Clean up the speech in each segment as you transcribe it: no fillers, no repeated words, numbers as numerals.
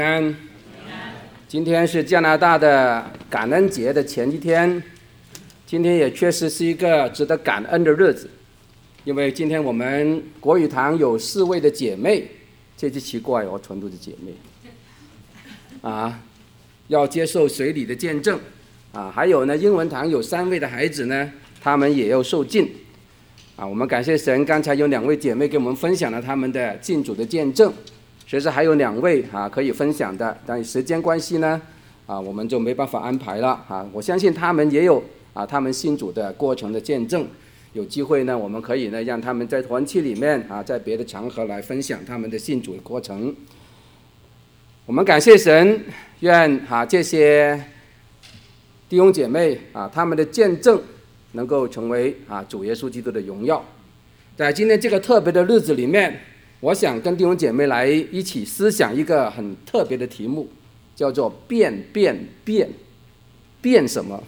今天是加拿大的感恩节的前一天，今天也确实是一个值得感恩的日子，因为今天我们国语堂有4位的姐妹，这就奇怪哦，全都是姐妹要接受水礼的见证还有呢，英文堂有3位的孩子呢，他们也要受浸我们感谢神，刚才有2位姐妹给我们分享了他们的信主的见证。其实还有2位可以分享的，但时间关系呢我们就没办法安排了我相信他们也有他们信主的过程的见证，有机会呢，我们可以呢让他们在团契里面在别的场合来分享他们的信主的过程。我们感谢神，愿这些弟兄姐妹他们的见证能够成为主耶稣基督的荣耀。在今天这个特别的日子里面，我想跟弟兄姐妹来一起思想一个很特别的题目，叫做变什么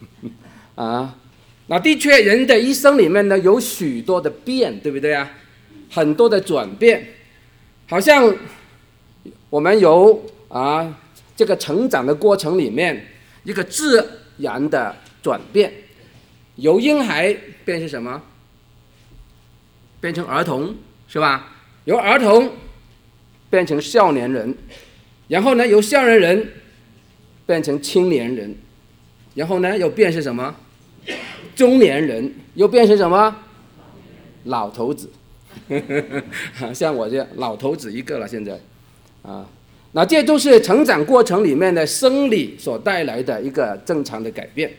那的确人的一生里面呢，有许多的变，对不对很多的转变，好像我们有这个成长的过程里面一个自然的转变，由婴孩变成什么？变成儿童，是吧？由儿童变成少年人，然后呢，由少年人变成青年人，然后呢，又变成什么？中年人，又变成什么？老头子。像我这老头子一个了，现在那这都是成长过程里面的生理所带来的一个正常的改变。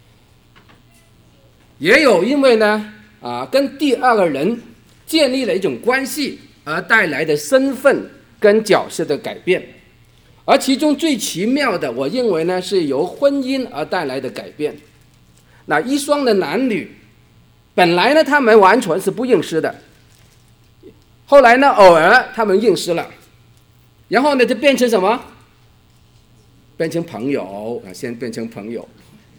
也有因为呢跟第2个人建立了一种关系而带来的身份跟角色的改变，而其中最奇妙的，我认为呢，是由婚姻而带来的改变。那一双的男女本来呢，他们完全是不认识的，后来呢，偶尔他们认识了，然后呢，就变成什么？变成朋友先变成朋友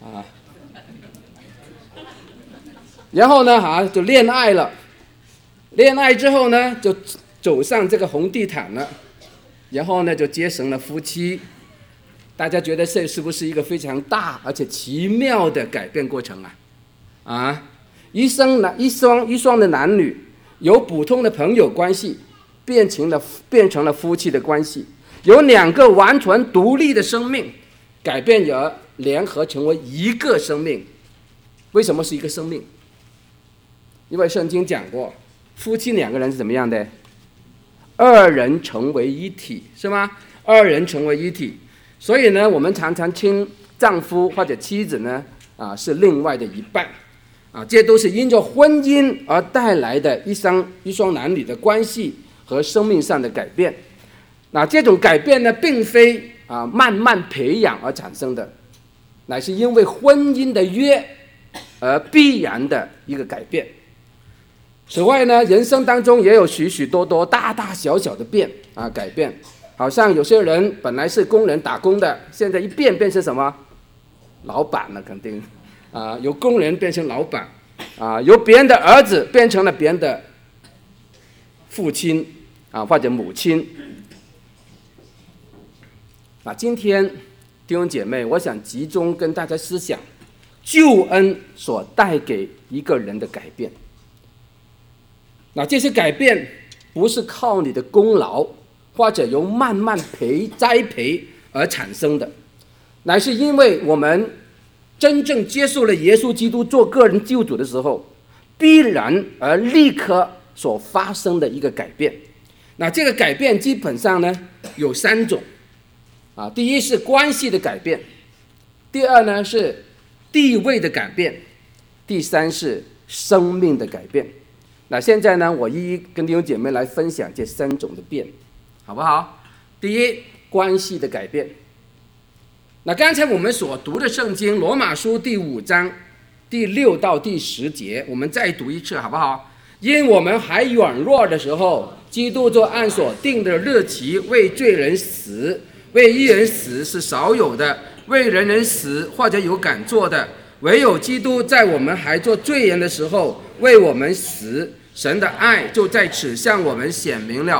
然后呢就恋爱了，恋爱之后呢，就走上这个红地毯了，然后呢，就结成了夫妻。大家觉得这是不是一个非常大而且奇妙的改变过程一双的男女由普通的朋友关系变成了夫妻的关系，由2个完全独立的生命改变而联合成为一个生命。为什么是一个生命？因为圣经讲过，夫妻2个人是怎么样的？2人成为一体，是吗？2人成为一体。所以呢，我们常常称丈夫或者妻子呢是另外的一半这都是因着婚姻而带来的一双男女的关系和生命上的改变。那这种改变呢，并非慢慢培养而产生的，乃是因为婚姻的约而必然的一个改变。此外呢，人生当中也有许许多多大大小小的改变。好像有些人本来是工人打工的，现在一变成什么？老板了，肯定由工人变成老板由别人的儿子变成了别人的父亲或者母亲今天弟兄姐妹，我想集中跟大家思想救恩所带给一个人的改变。那这些改变不是靠你的功劳或者由慢慢栽培而产生的，乃是因为我们真正接受了耶稣基督做个人救主的时候，必然而立刻所发生的一个改变。那这个改变基本上呢有3种第一是关系的改变，第2呢是地位的改变，第3是生命的改变。那现在呢，我一一跟弟兄姐妹来分享这3种的变，好不好？第一，关系的改变。那刚才我们所读的圣经罗马书第5章第6到第10节，我们再读一次好不好？因我们还软弱的时候，基督就按所定的日期为罪人死，为义人死是少有的，为人人死或者有敢做的，唯有基督在我们还做罪人的时候为我们死，神的爱就在此向我们显明了。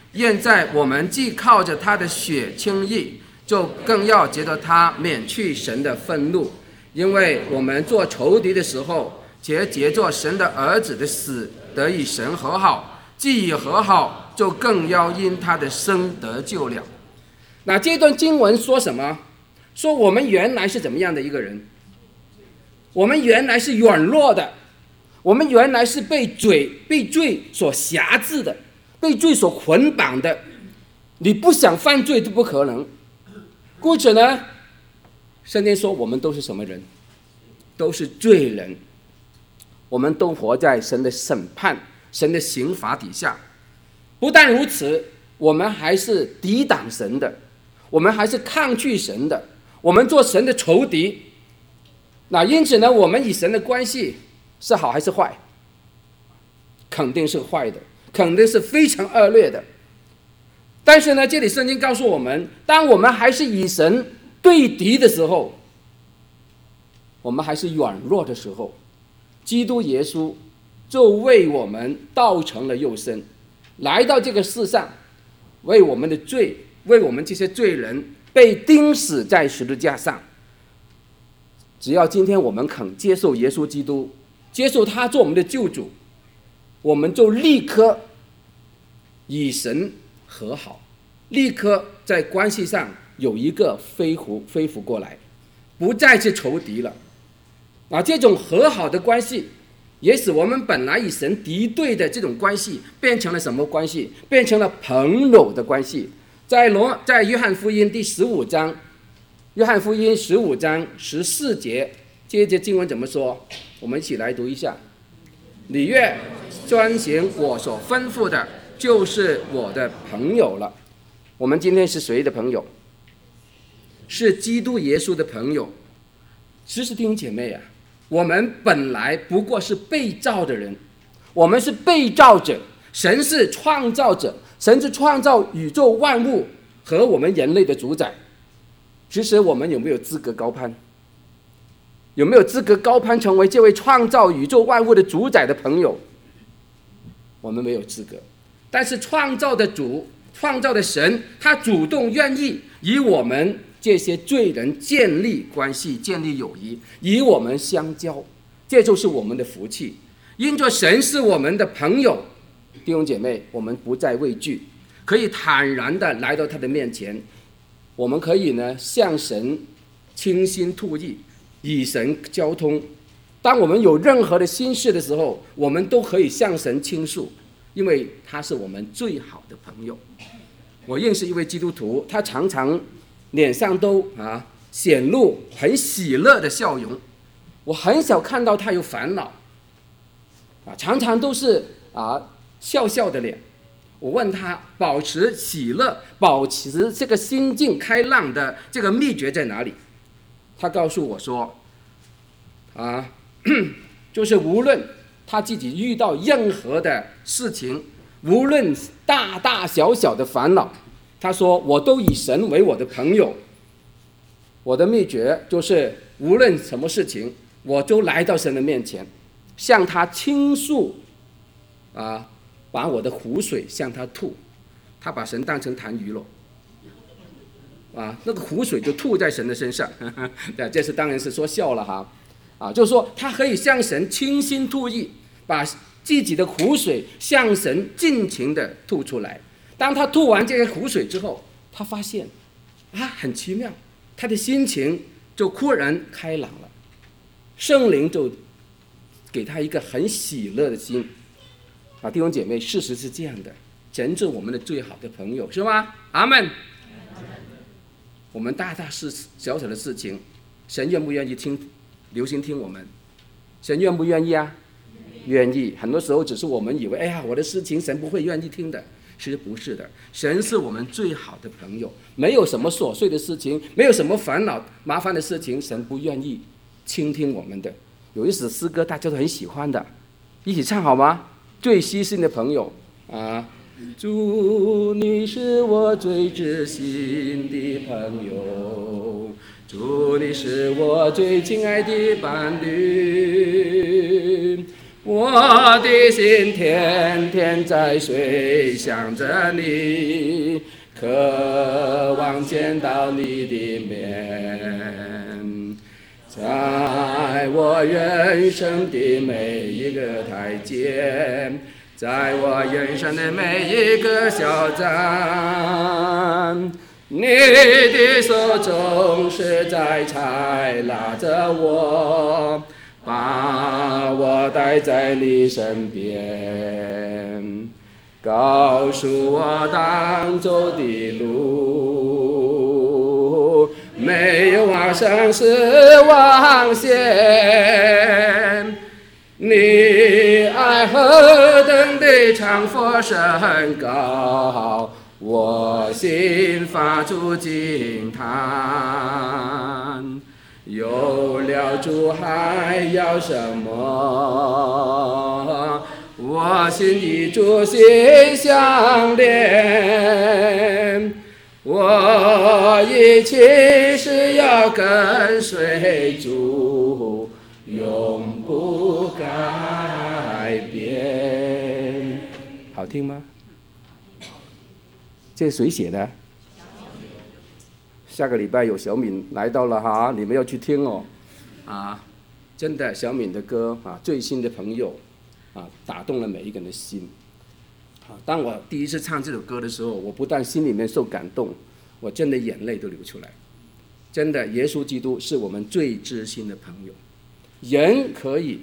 现在我们既靠着他的血称义，就更要借着他免去神的愤怒，因为我们做仇敌的时候，且借着神的儿子的死得与神和好，既已和好，就更要因他的生得救了。那这段经文说什么？说我们原来是怎么样的一个人？我们原来是软弱的，我们原来是被罪所辖制的，被罪所捆绑的，你不想犯罪都不可能。故此呢，圣经说我们都是什么人？都是罪人，我们都活在神的审判、神的刑罚底下。不但如此，我们还是抵挡神的，我们还是抗拒神的，我们做神的仇敌。那因此呢，我们与神的关系是好还是坏？肯定是坏的，肯定是非常恶劣的。但是呢，这里圣经告诉我们，当我们还是与神对敌的时候，我们还是软弱的时候，基督耶稣就为我们道成了肉身，来到这个世上，为我们的罪，为我们这些罪人被钉死在十字架上。只要今天我们肯接受耶稣基督，接受他做我们的救主，我们就立刻与神和好，立刻在关系上有一个恢复过来，不再是仇敌了。这种和好的关系，也使我们本来与神敌对的这种关系变成了什么关系？变成了朋友的关系。在约翰福音第15章，约翰福音15章14节，这节经文怎么说？我们一起来读一下：你越遵行我所吩咐的，就是我的朋友了。我们今天是谁的朋友？是基督耶稣的朋友。其实弟兄姐妹啊，我们本来不过是被造的人，我们是被造者，神是创造者，神是创造宇宙万物和我们人类的主宰。其实我们有没有资格高攀？有没有资格高攀成为这位创造宇宙万物的主宰的朋友？我们没有资格。但是创造的主，创造的神，他主动愿意与我们这些罪人建立关系，建立友谊，与我们相交，这就是我们的福气。因着神是我们的朋友，弟兄姐妹，我们不再畏惧，可以坦然的来到他的面前。我们可以呢向神倾心吐意，与神交通。当我们有任何的心事的时候，我们都可以向神倾诉，因为他是我们最好的朋友。我认识一位基督徒，他常常脸上都显露很喜乐的笑容，我很少看到他有烦恼，常常都是笑笑的脸。我问他保持喜乐，保持这个心境开朗的这个秘诀在哪里？他告诉我说，就是无论他自己遇到任何的事情，无论大大小小的烦恼，他说我都以神为我的朋友。我的秘诀就是无论什么事情，我就来到神的面前，向他倾诉，把我的湖水向他吐。他把神当成痰盂了，那个湖水就吐在神的身上。这是当然是说笑了哈，就是说他可以向神倾心吐意，把自己的湖水向神尽情的吐出来。当他吐完这个湖水之后，他发现很奇妙，他的心情就忽然开朗了，圣灵就给他一个很喜乐的心。弟兄姐妹，事实是这样的，神是我们的最好的朋友，是吗？阿们。我们大大小小的事情，神愿不愿意留心听我们？神愿不愿意啊？愿意。很多时候只是我们以为，我的事情神不会愿意听的，其实不是的。神是我们最好的朋友，没有什么琐碎的事情，没有什么烦恼麻烦的事情，神不愿意倾听我们的。有一首诗歌大家都很喜欢的，一起唱好吗？最悉心的朋友主，你是我最知心的朋友，主，你是我最亲爱的伴侣， 我的心天天在睡想着你，渴望见到你的面。在我人生的每一个台阶，在我人生的每一个小站，你的手总是在采拉着我，把我带在你身边，告诉我当走的路没有往生是往前。你爱何等的长阔深高，我心发出惊叹。有了主还要什么？我心与主心相连，我一切是要跟随主，永不改变。好听吗？这是谁写的？下个礼拜有小敏来到了哈，你们要去听哦。真的小敏的歌最新的朋友打动了每一个人的心。当我第一次唱这首歌的时候，我不但心里面受感动，我真的眼泪都流出来。真的，耶稣基督是我们最知心的朋友。人可以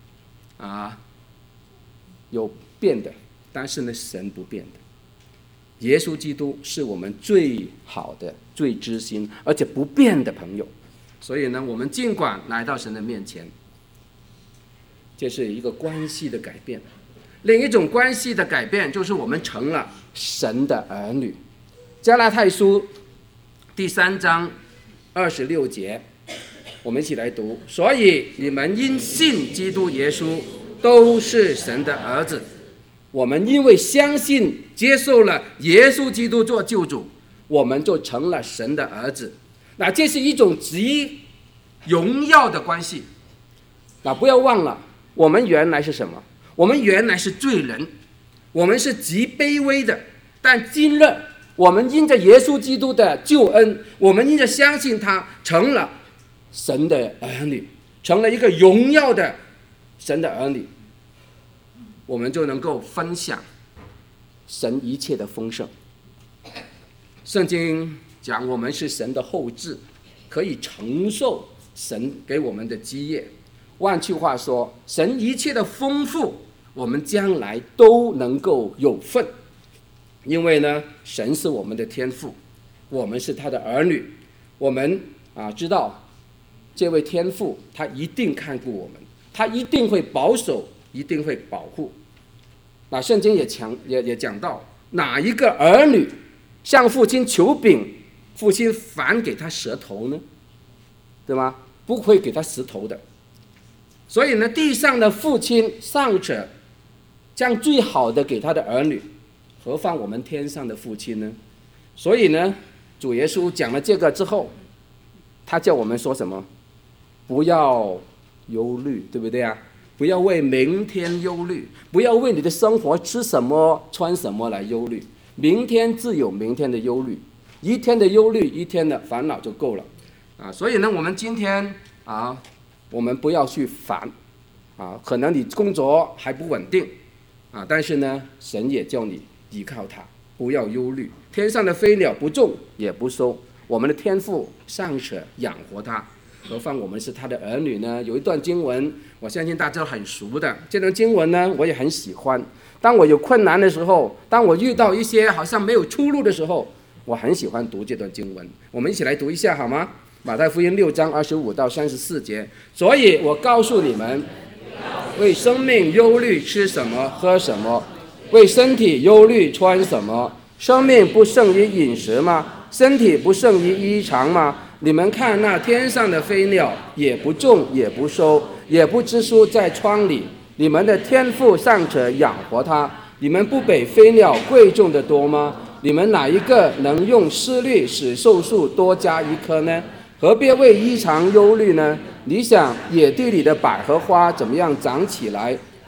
有变的，但是呢，神不变的。耶稣基督是我们最好的、最知心而且不变的朋友。所以呢，我们尽管来到神的面前，这是一个关系的改变。另一种关系的改变就是我们成了神的儿女。加拉太书第3章26节，我们一起来读。所以你们因信基督耶稣都是神的儿子。我们因为相信接受了耶稣基督做救主，我们就成了神的儿子。那这是一种极荣耀的关系。那不要忘了，我们原来是什么？我们原来是罪人，我们是极卑微的。但今日我们因着耶稣基督的救恩，我们因着相信他，成了神的儿女，成了一个荣耀的神的儿女。我们就能够分享神一切的丰盛。圣经讲我们是神的后嗣，可以承受神给我们的基业。换句话说，神一切的丰富，我们将来都能够有份。因为呢，神是我们的天父，我们是他的儿女。我们知道这位天父他一定看顾我们，他一定会保守，一定会保护。那圣经也讲到，哪一个儿女向父亲求饼，父亲反给他舌头呢？对吗？不会给他石头的。所以呢，地上的父亲尚且将最好的给他的儿女，何况我们天上的父亲呢？所以呢，主耶稣讲了这个之后，他叫我们说什么？不要忧虑，对不对啊？不要为明天忧虑，不要为你的生活吃什么穿什么来忧虑。明天自有明天的忧虑，一天的忧虑一天的烦恼就够了所以呢，我们今天我们不要去烦可能你工作还不稳定但是呢，神也叫你依靠他，不要忧虑。天上的飞鸟不种也不收，我们的天父尚且养活他，何况我们是他的儿女呢？有一段经文，我相信大家都很熟的。这段经文呢，我也很喜欢。当我有困难的时候，当我遇到一些好像没有出路的时候，我很喜欢读这段经文。我们一起来读一下好吗？马太福音6章25到34节。所以我告诉你们，为生命忧虑吃什么喝什么，为身体忧虑穿什么。生命不胜于饮食吗？身体不胜于衣裳吗？你们看那天上的飞鸟，也不种也不收，也不知书在窗里，你们的天父尚且养活它，你们不比飞鸟贵重的多吗？你们哪一个能用思虑使寿数多加一颗呢？何必为衣裳忧虑呢？你想野地里的百合花怎么样长起来？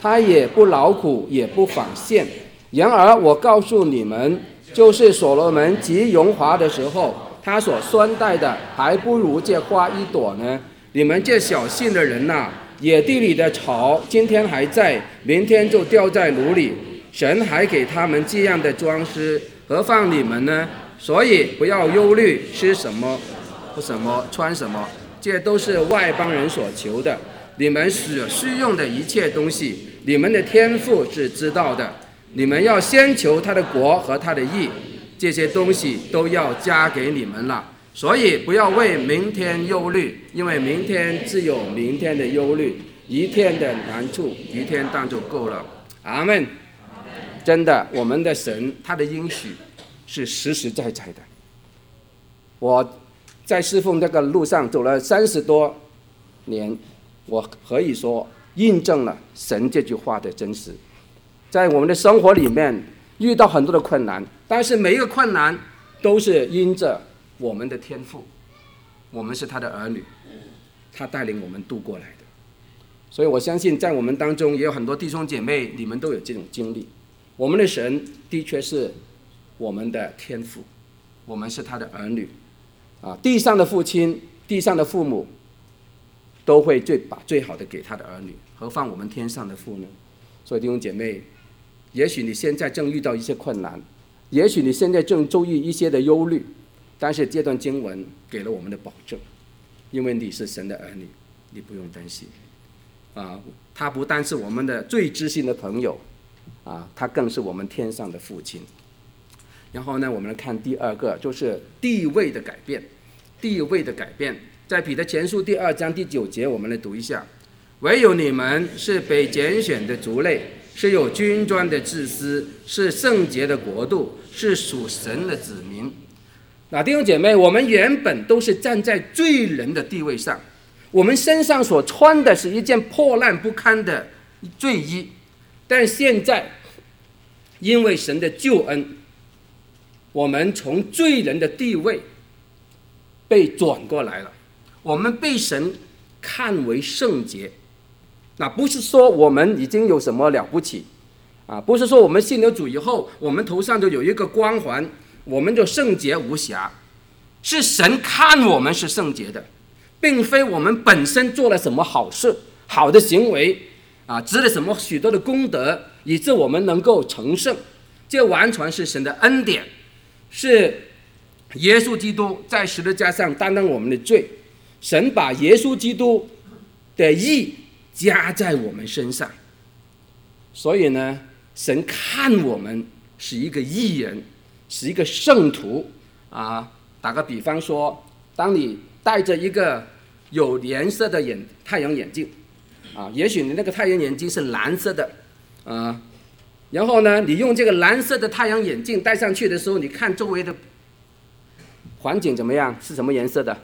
他也不劳苦，也不纺线。然而我告诉你们，就是所罗门极荣华的时候，他所穿戴的还不如这花一朵呢。你们这小信的人呐，野地里的草今天还在，明天就掉在炉里。神还给他们这样的装饰，何况你们呢？所以不要忧虑吃什么、喝什么、穿什么，这都是外邦人所求的。你们所需用的一切东西，你们的天父是知道的。你们要先求他的国和他的义，这些东西都要加给你们了。所以不要为明天忧虑，因为明天自有明天的忧虑，一天的难处一天当就够了。阿们。真的，我们的神他的应许是实实在在的。我在侍奉这个路上走了30多年，我可以说印证了神这句话的真实。在我们的生活里面遇到很多的困难，但是每一个困难都是因着我们的天父，我们是他的儿女，他带领我们度过来的。所以我相信在我们当中也有很多弟兄姐妹，你们都有这种经历。我们的神的确是我们的天父，我们是他的儿女地上的父亲、地上的父母都会把最好的给他的儿女，何况我们天上的父呢？所以弟兄姐妹，也许你现在正遇到一些困难，也许你现在正遭遇一些的忧虑，但是这段经文给了我们的保证，因为你是神的儿女，你不用担心他不单是我们的最知心的朋友他更是我们天上的父亲。然后呢，我们来看第二个，就是地位的改变。地位的改变，在彼得前书第2章第9节，我们来读一下：唯有你们是被拣选的族类，是有君尊的祭司，是圣洁的国度，是属神的子民。弟兄姐妹，我们原本都是站在罪人的地位上，我们身上所穿的是一件破烂不堪的罪衣，但现在因为神的救恩，我们从罪人的地位被转过来了，我们被神看为圣洁。不是说我们已经有什么了不起不是说我们信了主以后，我们头上就有一个光环，我们就圣洁无瑕。是神看我们是圣洁的，并非我们本身做了什么好事、好的行为值了什么许多的功德，以致我们能够成圣。这完全是神的恩典，是耶稣基督在十字架上担当我们的罪，神把耶稣基督的义加在我们身上。所以呢，神看我们是一个义人，是一个圣徒打个比方说，当你戴着一个有颜色的太阳眼镜也许你那个太阳眼镜是蓝色的然后呢，你用这个蓝色的太阳眼镜戴上去的时候，你看周围的环境怎么样？是什么颜色的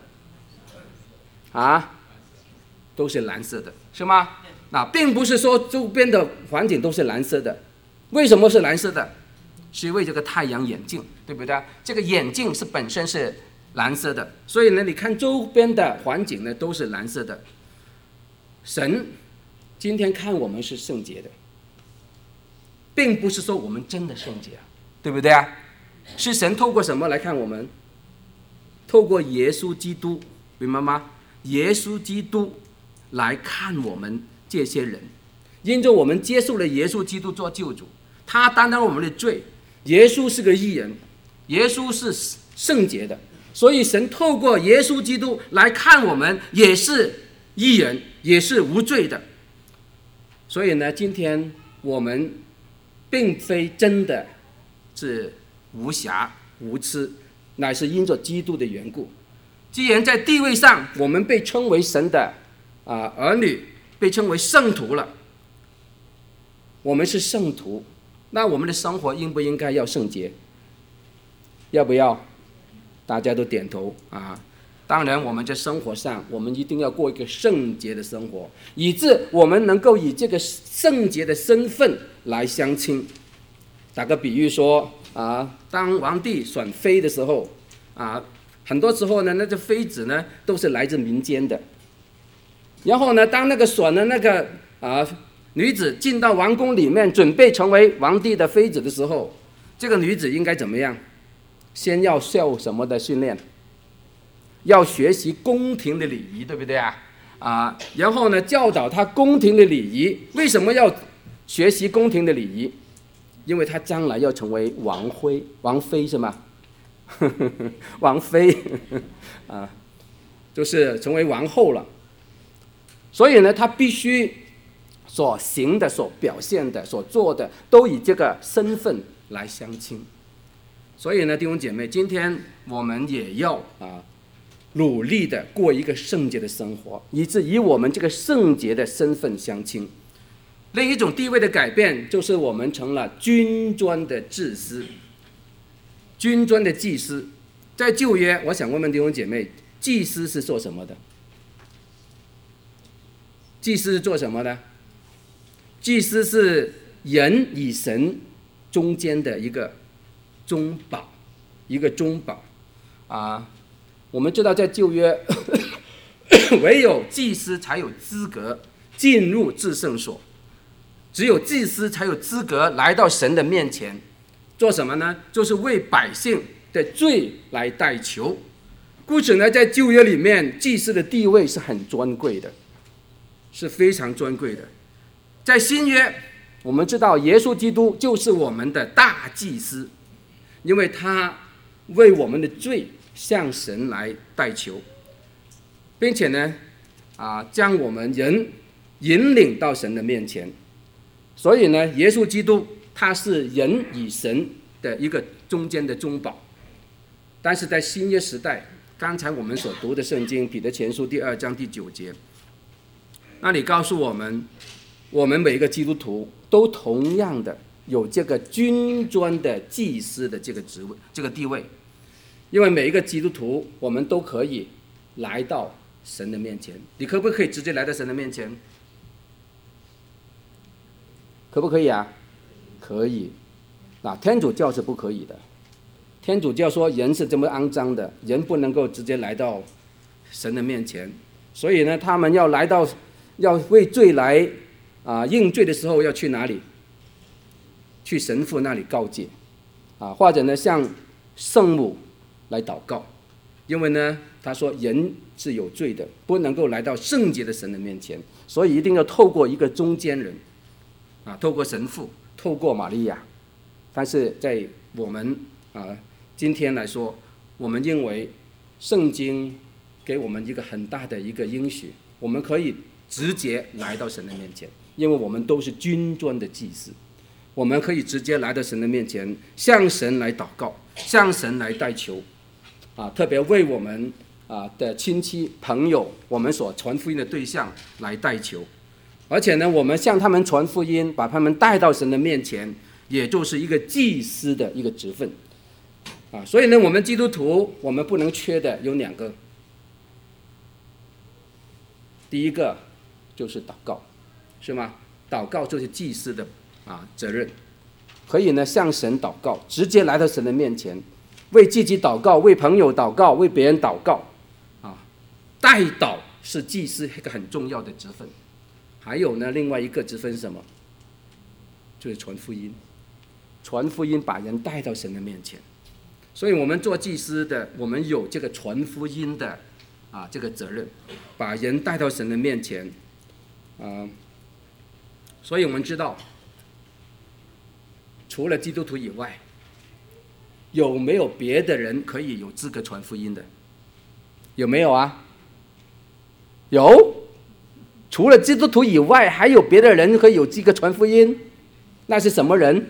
都是蓝色的，是吗？并不是说周边的环境都是蓝色的。为什么是蓝色的？是因为这个太阳眼镜，对不对？这个眼镜是本身是蓝色的，所以呢，你看周边的环境呢都是蓝色的。神今天看我们是圣洁的，并不是说我们真的圣洁对不对是神透过什么来看我们？透过耶稣基督，明白吗？耶稣基督来看我们这些人，因着我们接受了耶稣基督做救主，他担当我们的罪。耶稣是个义人，耶稣是圣洁的，所以神透过耶稣基督来看我们，也是义人，也是无罪的。所以呢，今天我们并非真的是无瑕无疵，乃是因着基督的缘故。既然在地位上我们被称为神的儿女，被称为圣徒了，我们是圣徒，那我们的生活应不应该要圣洁？要不要？大家都点头当然我们在生活上我们一定要过一个圣洁的生活，以致我们能够以这个圣洁的身份来相亲。打个比喻说当皇帝选妃的时候很多时候呢，那个妃子呢都是来自民间的。然后呢，当那个选的那个女子进到王宫里面，准备成为皇帝的妃子的时候，这个女子应该怎么样？先要受什么的训练？要学习宫廷的礼仪，对不对啊？然后呢，教导她宫廷的礼仪。为什么要学习宫廷的礼仪？因为她将来要成为王妃是吗？王妃啊，就是成为王后了。所以呢，她必须所行的、所表现的、所做的，都以这个身份来相称。所以呢，弟兄姐妹，今天我们也要努力的过一个圣洁的生活，以致以我们这个圣洁的身份相称。另一种地位的改变，就是我们成了君尊的祭司。君尊的祭司，在旧约，我想问问弟兄姐妹，祭司是做什么的？祭司是做什么的？祭司是人与神中间的一个中保，我们知道在旧约唯有祭司才有资格进入至圣所，只有祭司才有资格来到神的面前，做什么呢？就是为百姓的罪来代求。故此呢，在旧约里面，祭司的地位是很尊贵的，是非常尊贵的。在新约，我们知道耶稣基督就是我们的大祭司，因为他为我们的罪向神来代求，并且呢，将我们人引领到神的面前。所以呢，耶稣基督他是人与神的一个中间的中保。但是在新约时代，刚才我们所读的圣经彼得前书2章第9节，那里告诉我们，我们每一个基督徒都同样的有这个君尊的祭司的这个职位、这个地位。因为每一个基督徒，我们都可以来到神的面前。你可不可以直接来到神的面前？可不可以啊？可以。天主教是不可以的。天主教说人是这么肮脏的，人不能够直接来到神的面前。所以呢，他们要来到，要为罪来认罪的时候，要去哪里？去神父那里告诫或者呢，向圣母来祷告。因为呢，他说人是有罪的，不能够来到圣洁的神的面前，所以一定要透过一个中间人透过神父，透过玛利亚。但是在我们今天来说，我们认为圣经给我们一个很大的一个应许，我们可以直接来到神的面前，因为我们都是君尊的祭司，我们可以直接来到神的面前，向神来祷告，向神来代求特别为我们的亲戚朋友，我们所传福音的对象来代求。而且呢，我们向他们传福音，把他们带到神的面前，也就是一个祭司的一个职分所以呢，我们基督徒我们不能缺的有2个。第一个就是祷告，是吗？祷告就是祭司的责任，可以呢向神祷告，直接来到神的面前，为自己祷告，为朋友祷告，为别人祷告代祷是祭司一个很重要的职分。还有呢，另外一个职分是什么？就是传福音。传福音把人带到神的面前。所以我们做祭司的，我们有这个传福音的这个责任，把人带到神的面前所以我们知道，除了基督徒以外，有没有别的人可以有资格传福音的？有没有啊？有。除了基督徒以外，还有别的人可以有资格传福音？那是什么人？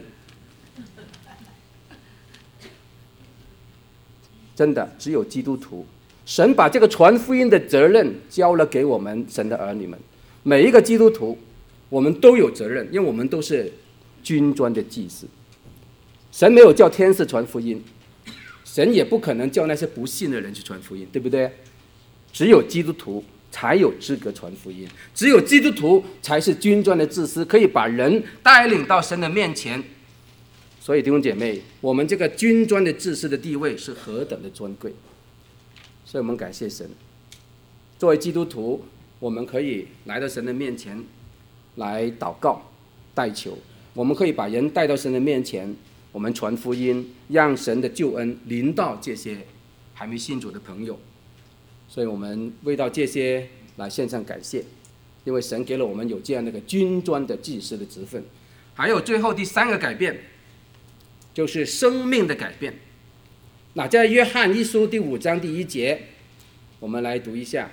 真的只有基督徒。神把这个传福音的责任交了给我们神的儿女们，每一个基督徒我们都有责任，因为我们都是君尊的祭司。神没有叫天使传福音，神也不可能叫那些不信的人去传福音，对不对？只有基督徒才有资格传福音，只有基督徒才是君尊的祭司，可以把人带领到神的面前。所以弟兄姐妹，我们这个君尊的祭司的地位是何等的尊贵，所以我们感谢神。作为基督徒，我们可以来到神的面前来祷告代求，我们可以把人带到神的面前，我们传福音，让神的救恩临到这些还没信主的朋友。所以我们为到这些来献上感谢，因为神给了我们有这样的一个君尊的祭司的职分。还有最后第三个改变，就是生命的改变。那在约翰一书第5章第1节，我们来读一下：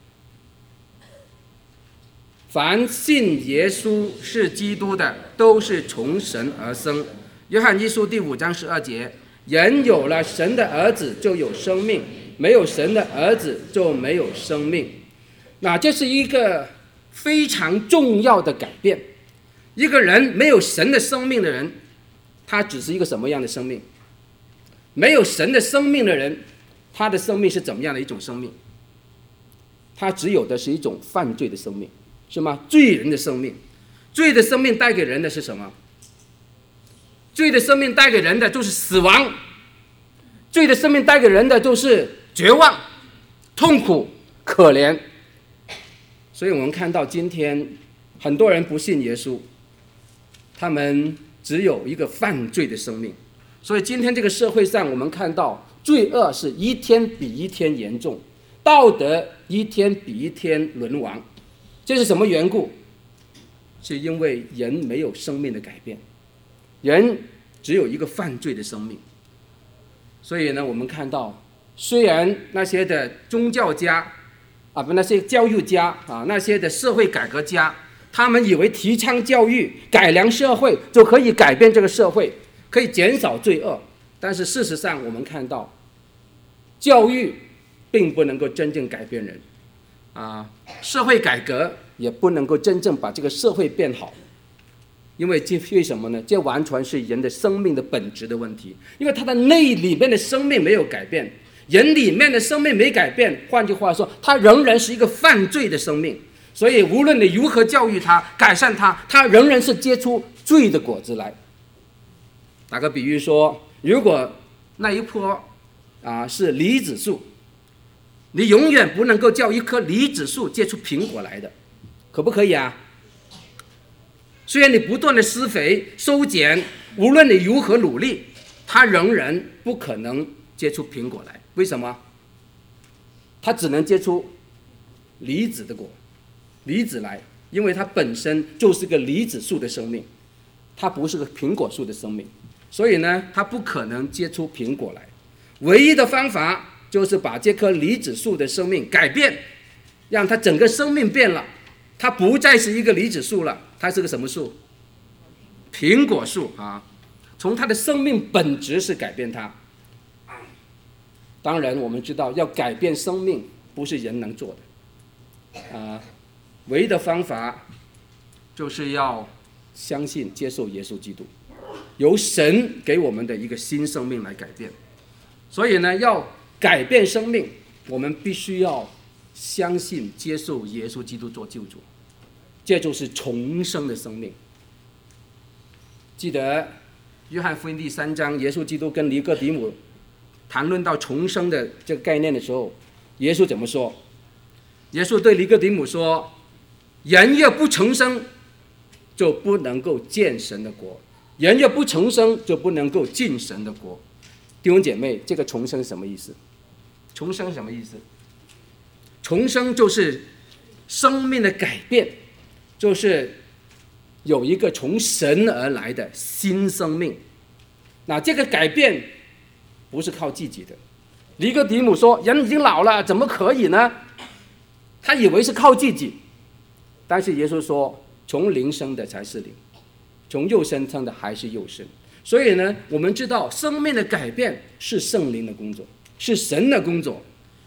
凡信耶稣是基督的，都是从神而生。约翰一书第5章12节，人有了神的儿子就有生命，没有神的儿子就没有生命。那这是一个非常重要的改变。一个人没有神的生命的人，他只是一个什么样的生命？没有神的生命的人，他的生命是怎么样的一种生命？他只有的是一种犯罪的生命，是吗？罪人的生命。罪的生命带给人的是什么？罪的生命带给人的就是死亡，罪的生命带给人的就是绝望、痛苦、可怜。所以我们看到今天很多人不信耶稣，他们只有一个犯罪的生命。所以今天这个社会上，我们看到罪恶是一天比一天严重，道德一天比一天沦亡。这是什么缘故？是因为人没有生命的改变，人只有一个犯罪的生命。所以呢，我们看到虽然那些的宗教家那些教育家那些的社会改革家，他们以为提倡教育改良社会就可以改变这个社会，可以减少罪恶。但是事实上我们看到，教育并不能够真正改变人社会改革也不能够真正把这个社会变好。因为什么呢？这完全是人的生命的本质的问题。因为他的里面的生命没有改变，人里面的生命没改变，换句话说，他仍然是一个犯罪的生命。所以无论你如何教育他、改善他，他仍然是结出罪的果子来。打个比喻说，如果那一棵是梨子树，你永远不能够叫一棵梨子树结出苹果来的，可不可以啊？虽然你不断的施肥修剪，无论你如何努力，它仍然不可能结出苹果来。为什么？它只能结出梨子的果，梨子来，因为它本身就是个梨子树的生命，它不是个苹果树的生命，所以呢，它不可能结出苹果来。唯一的方法就是把这棵梨子树的生命改变，让它整个生命变了，它不再是一个梨子树了，它是个什么树？苹果树从它的生命本质是改变它。当然我们知道要改变生命不是人能做的唯一的方法就是要相信接受耶稣基督，由神给我们的一个新生命来改变。所以呢，要改变生命，我们必须要相信接受耶稣基督做救主，这就是重生的生命。记得约翰福音第3章，耶稣基督跟尼哥底母谈论到重生的这个概念的时候，耶稣怎么说？耶稣对尼哥底母说，人若不重生就不能够见神的国，人若不重生就不能够进神的国。弟兄姐妹，这个重生是什么意思？重生是什么意思？重生就是生命的改变，就是有一个从神而来的新生命。那这个改变不是靠自己的。尼哥底母说，人已经老了，怎么可以呢？他以为是靠自己，但是耶稣说，从灵生的才是灵，从肉身生的还是肉身。所以呢，我们知道生命的改变是圣灵的工作，是神的工作。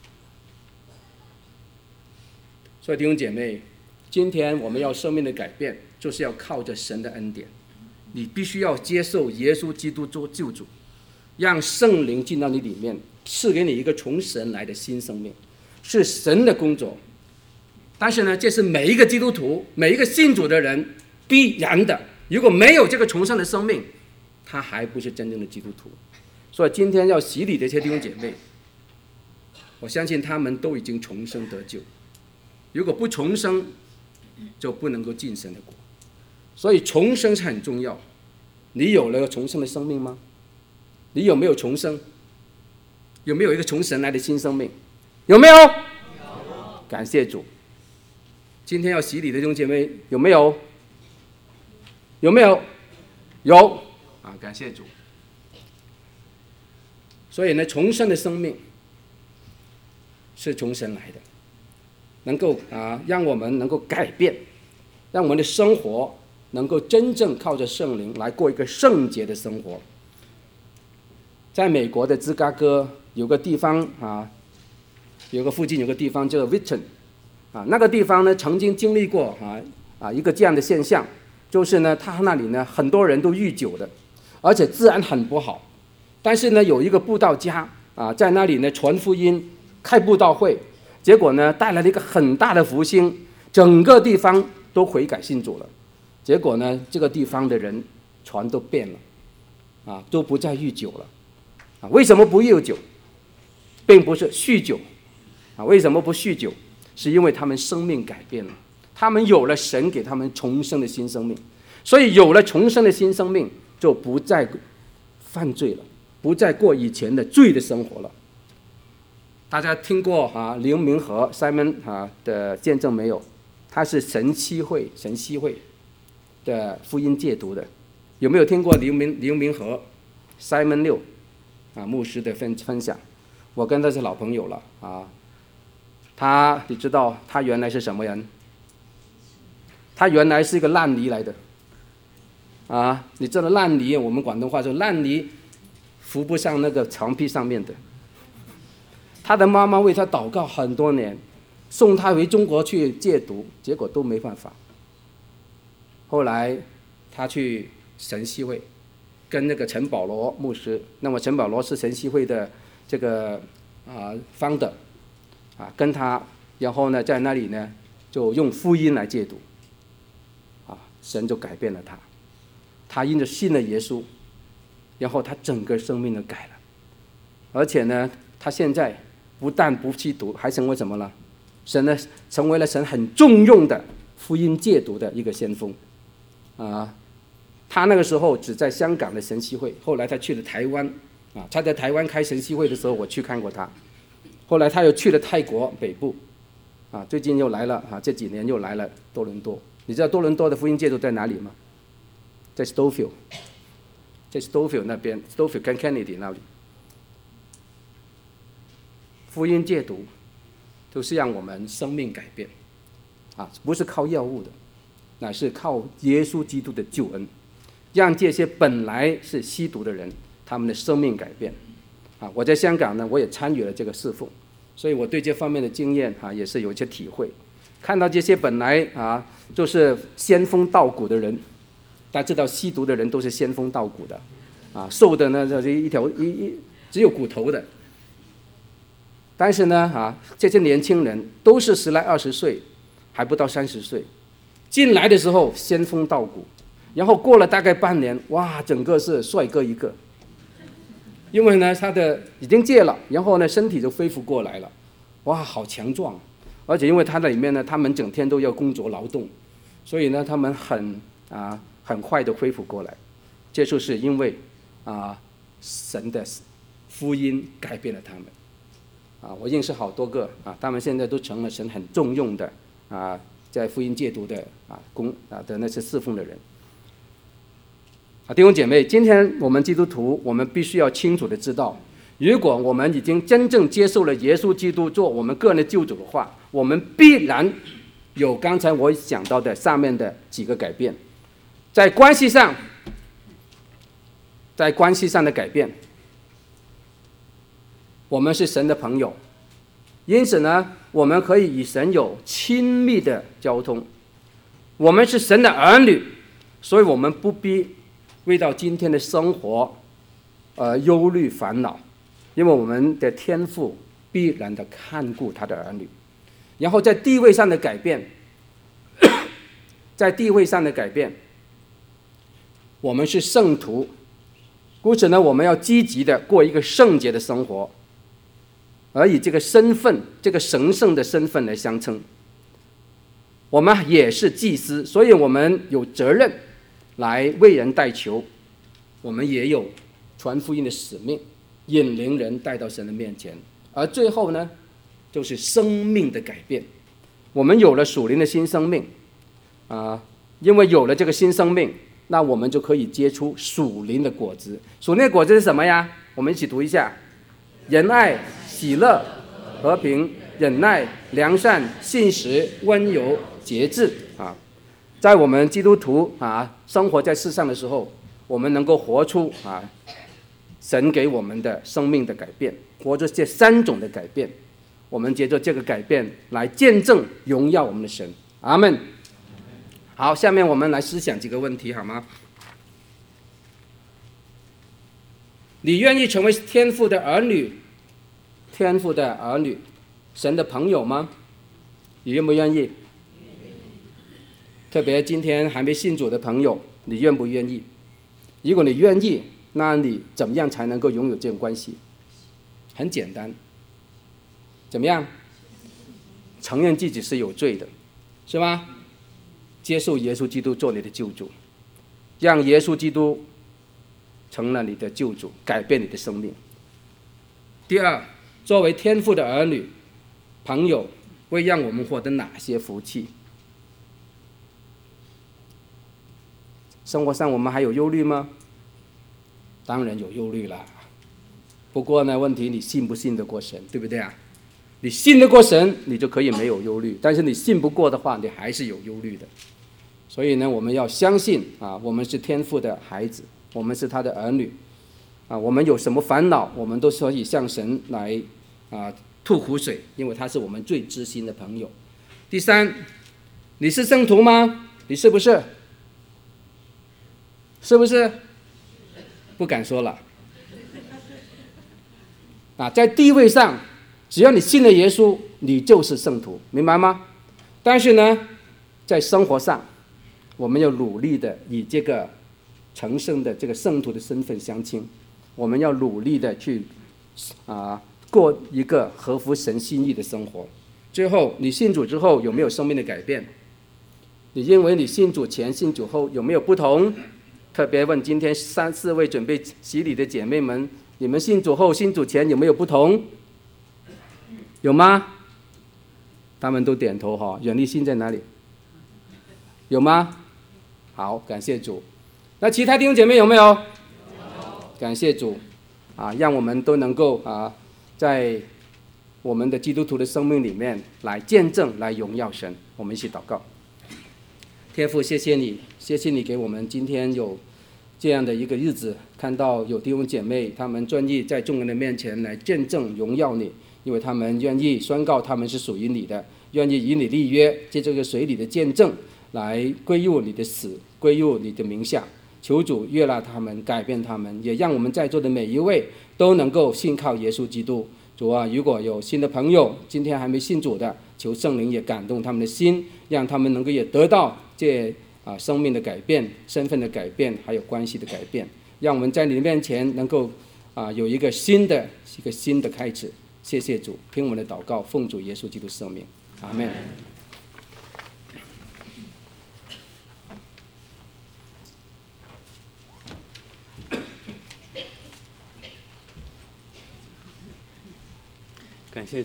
所以弟兄姐妹，今天我们要生命的改变，就是要靠着神的恩典。你必须要接受耶稣基督做救主，让圣灵进到你里面，赐给你一个从神来的新生命，是神的工作。但是呢，这是每一个基督徒、每一个信主的人必然的。如果没有这个重生的生命，他还不是真正的基督徒。所以今天要洗礼的这些弟兄姐妹，我相信他们都已经重生得救。如果不重生， 就不能够进神的国。所以重生是很重要。你有了重生的生命吗？你有没有重生？有没有一个从神来的新生命？有没有？感谢主。今天要洗礼的弟兄姐妹有没有？有没有？有啊！感谢主。所以呢，重生的生命是从神来的，能够让我们能够改变，让我们的生活能够真正靠着圣灵来过一个圣洁的生活。在美国的芝加哥有个地方附近有个地方叫 Wheaton 那个地方呢曾经经历过一个这样的现象，就是呢他那里呢很多人都酗酒的，而且治安很不好。但是呢有一个布道家在那里呢传福音，开布道会，结果呢带来了一个很大的复兴，整个地方都悔改信主了。结果呢这个地方的人全都变了都不再酗酒了为什么不酗酒？并不是酗酒为什么不酗酒？是因为他们生命改变了，他们有了神给他们重生的新生命。所以有了重生的新生命，就不再犯罪了，不再过以前的罪的生活了。大家听过黎明和 Simon 的见证没有？他是神曦会的福音戒毒的。有没有听过黎明和 Simon 六牧师的分享？我跟他是老朋友了你知道他原来是什么人？他原来是一个烂泥来的你知道烂泥，我们广东话说烂泥扶不上那个墙壁上面的。他的妈妈为他祷告很多年，送他回中国去戒毒，结果都没办法。后来他去神曦会跟那个陈保罗牧师，那么陈保罗是神曦会的这个founder跟他，然后呢在那里呢就用福音来戒毒神就改变了他，他因着信了耶稣，然后他整个生命都改了。而且呢他现在不但不吸毒，还成为什么了？成为了神很重用的福音戒毒的一个先锋他那个时候只在香港的神曦会，后来他去了台湾他在台湾开神曦会的时候我去看过他。后来他又去了泰国北部最近又来了这几年又来了多伦多。你知道多伦多的福音戒毒在哪里吗？在 Stouffville 那边， Stouffville 跟 Kennedy 那里。福音戒毒就是让我们生命改变不是靠药物的，乃是靠耶稣基督的救恩，让这些本来是吸毒的人他们的生命改变我在香港呢我也参与了这个侍奉，所以我对这方面的经验也是有一些体会。看到这些本来就是仙风道骨的人，大家知道吸毒的人都是仙风道骨的瘦的呢就是只有骨头的。但是呢这些年轻人都是10来20岁，还不到30岁，进来的时候仙风道骨，然后过了大概半年，哇，整个是帅哥一个。因为呢他已经戒了，然后呢身体就恢复过来了，哇，好强壮。而且因为他在里面呢他们整天都要工作劳动，所以呢他们很快的恢复过来。这就是因为神的福音改变了他们我认识好多个他们现在都成了神很重用的在福音戒毒的的那些侍奉的人弟兄姐妹，今天我们基督徒，我们必须要清楚的知道，如果我们已经真正接受了耶稣基督做我们个人的救主的话，我们必然有刚才我讲到的上面的几个改变。在关系上的改变，我们是神的朋友，因此呢我们可以与神有亲密的交通。我们是神的儿女，所以我们不必为到今天的生活忧虑烦恼，因为我们的天父必然的看顾他的儿女。然后在地位上的改变我们是圣徒，故此呢我们要积极的过一个圣洁的生活，而以这个身份，这个神圣的身份来相称。 我们也是祭司，所以我们有责任来为人代求，我们也有传福音的使命，引领人带到神的面前。而最后呢，就是生命的改变。我们有了属灵的新生命因为有了这个新生命，那我们就可以结出属灵的果子。属灵的果子是什么呀？我们一起读一下：仁爱、喜乐、和平、忍耐、良善、信实、温柔、节制在我们基督徒生活在世上的时候，我们能够活出神给我们的生命的改变，活出这3种的改变。我们借着这个改变来见证荣耀我们的神。阿们。好，下面我们来思想几个问题好吗？你愿意成为天父的儿女，神的朋友吗？你愿不愿意？特别今天还没信主的朋友，你愿不愿意？如果你愿意，那你怎么样才能够拥有这种关系？很简单，怎么样？承认自己是有罪的，是吗？接受耶稣基督做你的救主，让耶稣基督成了你的救主，改变你的生命。第二，作为天父的儿女，朋友会让我们获得哪些福气？生活上我们还有忧虑吗？当然有忧虑啦。不过呢，问题你信不信得过神，对不对啊？你信得过神，你就可以没有忧虑；但是你信不过的话，你还是有忧虑的。所以呢，我们要相信我们是天父的孩子，我们是他的儿女我们有什么烦恼，我们都可以向神来吐苦水，因为他是我们最知心的朋友。第三，你是圣徒吗？你是不是？是不是？不敢说了在地位上，只要你信了耶稣，你就是圣徒，明白吗？但是呢，在生活上，我们要努力的以这个成圣的这个圣徒的身份相称，我们要努力的去过一个合乎神心意的生活。最后，你信主之后有没有生命的改变？你认为你信主前信主后有没有不同？特别问今天3、4位准备洗礼的姐妹们，你们信主后信主前有没有不同？有吗？他们都点头远离心在哪里？有吗？好，感谢主。那其他弟兄姐妹有没有？感谢主让我们都能够在我们的基督徒的生命里面来见证，来荣耀神。我们一起祷告。天父，谢谢你，谢谢你给我们今天有这样的一个日子，看到有弟兄姐妹他们专意在众人的面前来见证荣耀你，因为他们愿意宣告他们是属于你的，愿意与你立约，借这个水里的见证来归入你的死，归入你的名下。求主悦纳他们，改变他们，也让我们在座的每一位都能够信靠耶稣基督。主如果有新的朋友今天还没信主的，求圣灵也感动他们的心，让他们能够也得到这生命的改变、身份的改变，还有关系的改变，让我们在你的面前能够有一个新的开始。谢谢主，听我们的祷告，奉主耶稣基督圣名，阿们。感谢